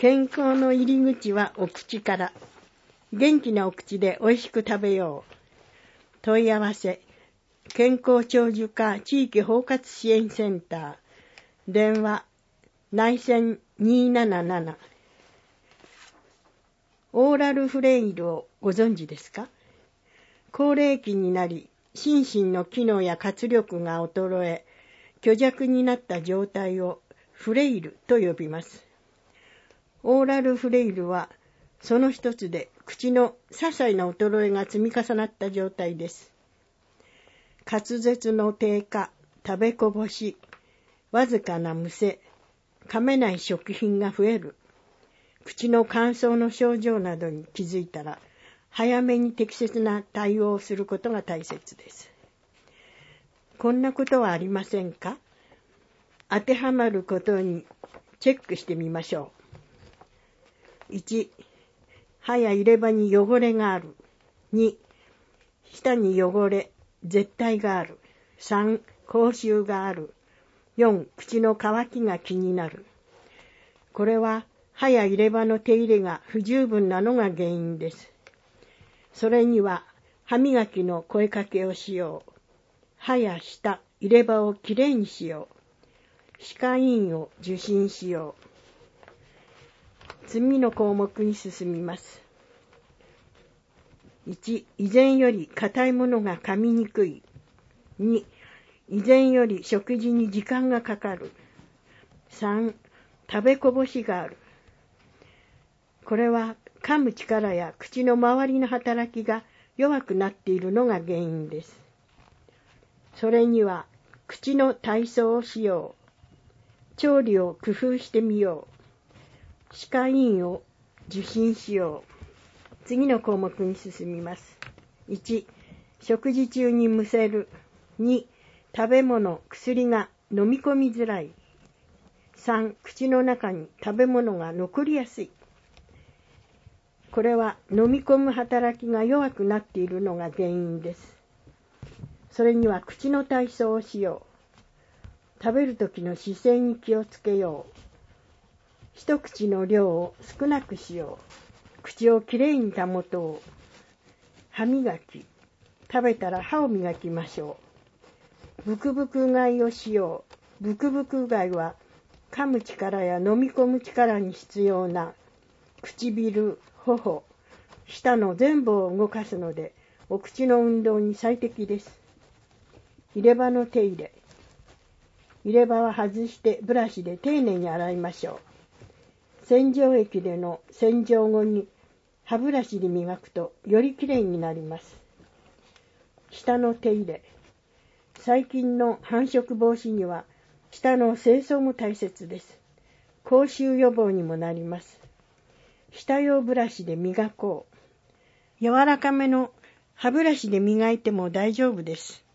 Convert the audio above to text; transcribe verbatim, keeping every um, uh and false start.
健康の入り口はお口から。元気なお口でおいしく食べよう。問い合わせ、健康長寿課地域包括支援センター。電話、内線にーなななな。オーラルフレイルをご存知ですか？高齢期になり、心身の機能や活力が衰え、虚弱になった状態をフレイルと呼びます。オーラルフレイルは、その一つで口の些細な衰えが積み重なった状態です。滑舌の低下、食べこぼし、わずかなむせ、噛めない食品が増える、口の乾燥の症状などに気づいたら、早めに適切な対応をすることが大切です。こんなことはありませんか？当てはまることにチェックしてみましょう。いち、歯や入れ歯に汚れがある。に、舌に汚れ、絶対がある。さん、口臭がある。よん、口の渇きが気になる。これは歯や入れ歯の手入れが不十分なのが原因です。それには歯磨きの声かけをしよう。歯や舌、入れ歯をきれいにしよう。歯科医院を受診しよう。次の項目に進みます。いち、以前より硬いものが噛みにくい。に、以前より食事に時間がかかる。さん、食べこぼしがある。これは噛む力や口の周りの働きが弱くなっているのが原因です。それには口の体操をしよう。調理を工夫してみよう。歯科医院を受診しよう。次の項目に進みます。いち、食事中にむせる。に、食べ物、薬が飲み込みづらい。さん、口の中に食べ物が残りやすい。これは飲み込む働きが弱くなっているのが原因です。それには口の体操をしよう。食べるときの姿勢に気をつけよう。一口の量を少なくしよう。口をきれいに保とう。歯磨き。食べたら歯を磨きましょう。ブクブクうがいをしよう。ブクブクうがいは噛む力や飲み込む力に必要な唇、頬、舌の全部を動かすので、お口の運動に最適です。入れ歯の手入れ。入れ歯は外してブラシで丁寧に洗いましょう。洗浄液での洗浄後に歯ブラシで磨くとよりきれいになります。舌の手入れ。細菌の繁殖防止には舌の清掃も大切です。口臭予防にもなります。舌用ブラシで磨こう。柔らかめの歯ブラシで磨いても大丈夫です。